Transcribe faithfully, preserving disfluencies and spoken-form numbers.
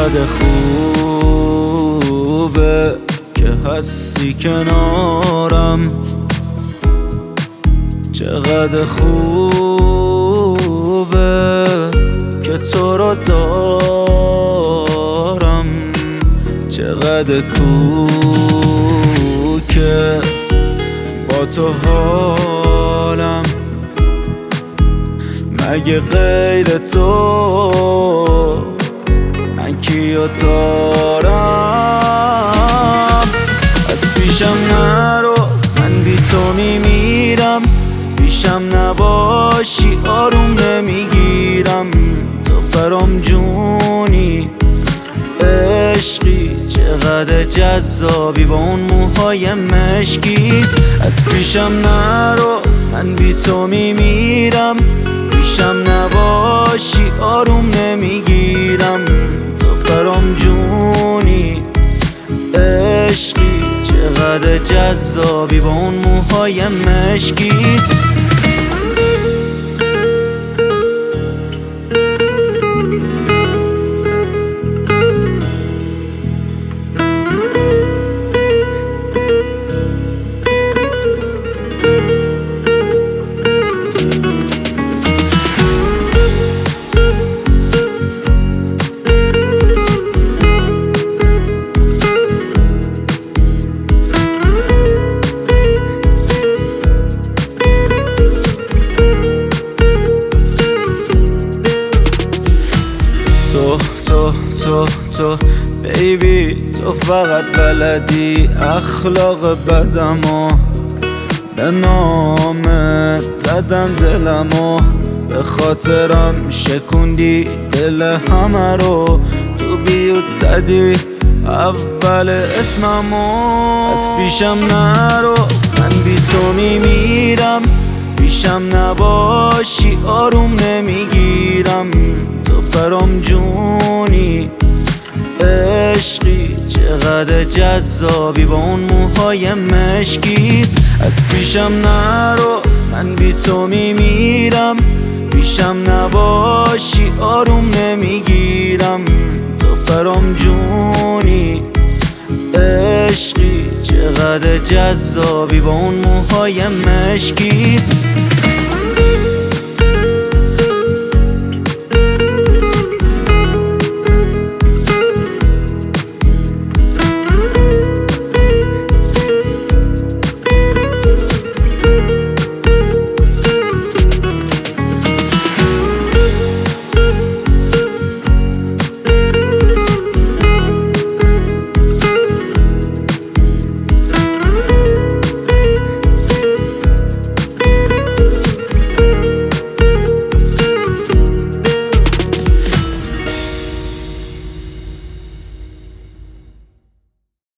چقدر خوبه که هستی کنارم، چقدر خوبه که تو رو دارم، چقدر کو که با تو حالم، مگه غیر تو من کیو دارم؟ از پیشم نرو، من بی تو میمیرم، پیشم نباشی آروم نمیگیرم. تو برام جونی، عشقی، چقدر جذابی با اون موهای مشکیت. از پیشم نرو، من بی تو میمیرم، پیشم نباشی آروم نمیگیرم. تو برام جونی، عشقی، چقدر جذابی با اون موهای مشکیت. تو تو تو تو بیبی، تو فقط بلدی اخلاق بدمو، به نامت زدم دلمو، به خاطرم شکوندی دل همه رو. تو بیوت زدی اول اسممو. از پیشم نرو، من بی تو میمیرم، پیشم نباشی آروم نمیگیرم. تو برام جونی، عشقی، چقدر جذابی با اون موهای مشکیت. از پیشم نرو، من بی تو میمیرم، پیشم نباشی آروم نمیگیرم. تو برام جونی، عشقی، چقدر جذابی با اون موهای مشکیت.